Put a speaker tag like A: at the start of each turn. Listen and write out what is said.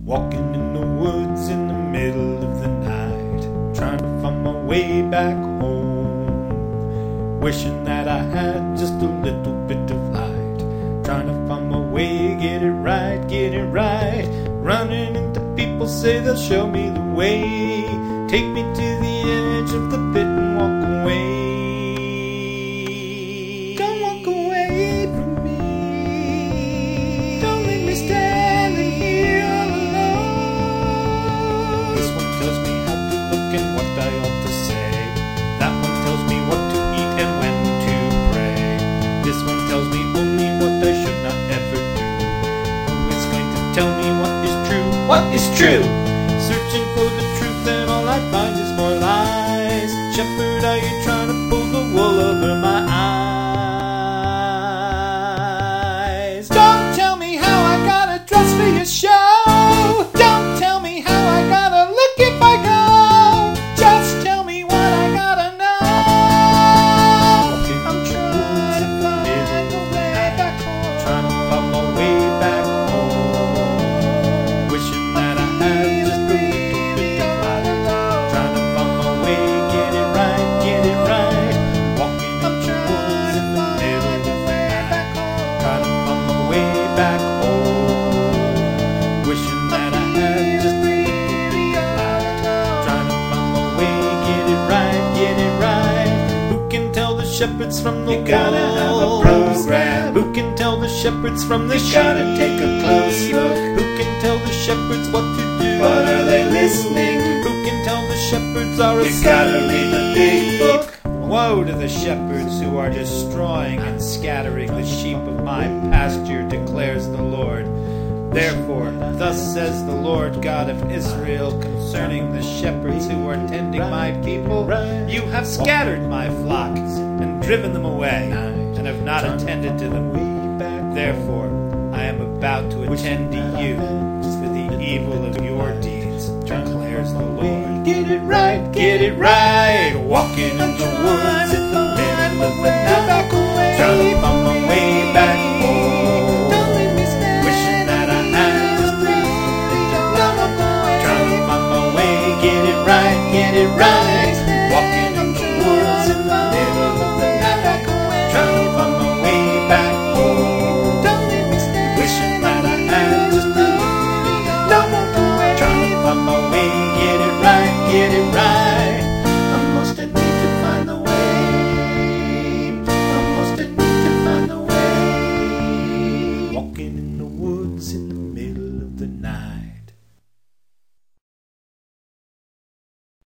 A: Walking in the woods in the middle of the night, trying to find my way back home. Wishing that I had just a little bit of light, trying to find my way, get it right, get it right. Running into people, say they'll show me the way, take me to the edge of the pit and walk away. Don't walk away from me, don't leave me standing here all alone. This one tells me how to look and what I ought to say, that one tells me what to eat and when to pray. This one tells me only what I should not ever do. Who is going to tell me what is true? What is true? Searching for the truth and all I find is more lies. Shepherd, are you trying to pull the wool over my eyes? Don't tell me how I gotta dress for your show. Don't tell me how I gotta look if I go. Just tell me what I gotta know. I'm trying to find my way back home. Trying to find my way back home. Wishing that I had just a little bit of light. Trying to find my way, get it right, get it right. Walking in the woods in the middle of the night. Trying to find my way back home. Wishing that I had just a little bit of light. Trying to find my way, get it right, get it right. Who can tell the shepherds from the wolves? You gotta have a program. Who can tell the shepherds from the sheep? You gotta take a close look. Who can tell the shepherds what to do? But are they listening? Who can tell the shepherds are asleep? You gotta read the big book. Woe to the shepherds who are destroying and scattering the sheep of my pasture, declares the Lord. Therefore, thus says the Lord God of Israel concerning the shepherds who are tending my people, you have scattered my flock and driven them away, and have not attended to them. Therefore, I am about to attend to you for the evil of your deeds, declares the Lord. Get it right, get it right. Walking in the woods in the middle of the night, trying to find my way back home. Wishing that I had just a little bit of light. Trying to find my way, get it right, get it right. Walking in the woods in the middle of the night, trying to find my way back home. Wishing that I had just a little bit of light. Trying to find my way, get it right, get it right. I must need to find the way. I must need to find the way. Walking in the woods in the